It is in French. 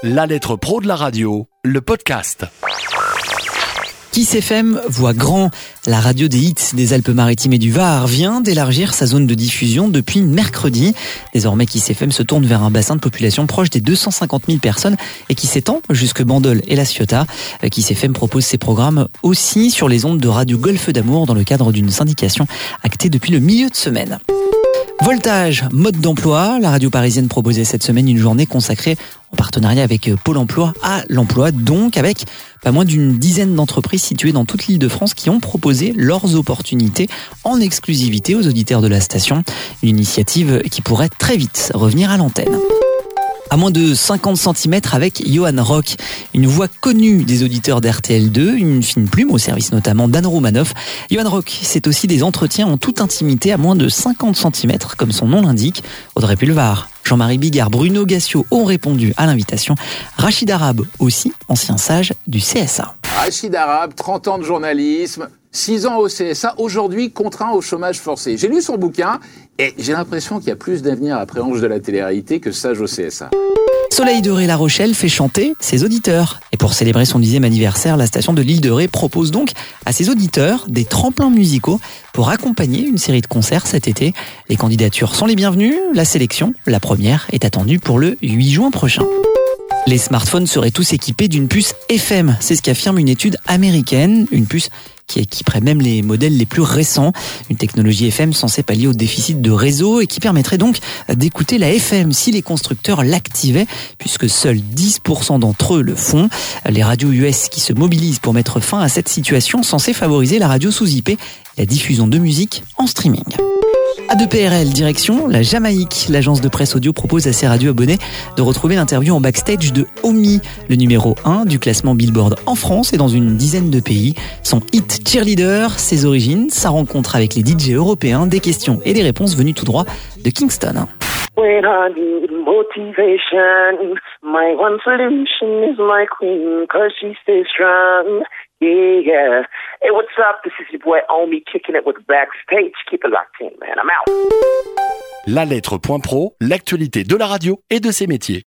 La lettre pro de la radio, le podcast. Kiss FM voit grand. La radio des hits des Alpes-Maritimes et du Var vient d'élargir sa zone de diffusion depuis mercredi. Désormais, Kiss FM se tourne vers un bassin de population proche des 250 000 personnes et qui s'étend jusque Bandol et La Ciotat. Kiss FM propose ses programmes aussi sur les ondes de Radio Golfe d'Amour dans le cadre d'une syndication actée depuis le milieu de semaine. Voltage, mode d'emploi. La radio parisienne proposait cette semaine une journée consacrée en partenariat avec Pôle emploi à l'emploi, donc avec pas moins d'une dizaine d'entreprises situées dans toute l'Île-de-France qui ont proposé leurs opportunités en exclusivité aux auditeurs de la station. Une initiative qui pourrait très vite revenir à l'antenne. À moins de 50 cm avec Johan Rock, une voix connue des auditeurs d'RTL2, une fine plume au service notamment d'Anne Romanoff. Johan Rock, c'est aussi des entretiens en toute intimité à moins de 50 cm, comme son nom l'indique. Audrey Pulvar, Jean-Marie Bigard, Bruno Gassio ont répondu à l'invitation. Rachid Arabe aussi, ancien sage du CSA. Rachid Arabe, 30 ans de journalisme, 6 ans au CSA, aujourd'hui contraint au chômage forcé. J'ai lu son bouquin et j'ai l'impression qu'il y a plus d'avenir après Ange de la télé-réalité que sage au CSA. Soleil de Ré La Rochelle fait chanter ses auditeurs. Et pour célébrer son 10e anniversaire, la station de l'île de Ré propose donc à ses auditeurs des tremplins musicaux pour accompagner une série de concerts cet été. Les candidatures sont les bienvenues. La sélection, la première, est attendue pour le 8 juin prochain. Les smartphones seraient tous équipés d'une puce FM. C'est ce qu'affirme une étude américaine. Une puce qui équiperait même les modèles les plus récents. Une technologie FM censée pallier au déficit de réseau et qui permettrait donc d'écouter la FM si les constructeurs l'activaient, puisque seuls 10% d'entre eux le font. Les radios US qui se mobilisent pour mettre fin à cette situation censée favoriser la radio sous IP et la diffusion de musique en streaming. A2PRL, direction la Jamaïque. L'agence de presse audio propose à ses radios abonnés de retrouver l'interview en backstage de Omi, le numéro 1 du classement Billboard en France et dans une dizaine de pays. Son hit Cheerleader, ses origines, sa rencontre avec les DJ européens, des questions et des réponses venues tout droit de Kingston. When I need motivation, my one solution is my queen, 'cause she stays strong. Yeah. Hey, what's up? This is your boy Omi kicking it with Backstage. Keep it locked in, man. I'm out. La lettre.pro, l'actualité de la radio et de ses métiers.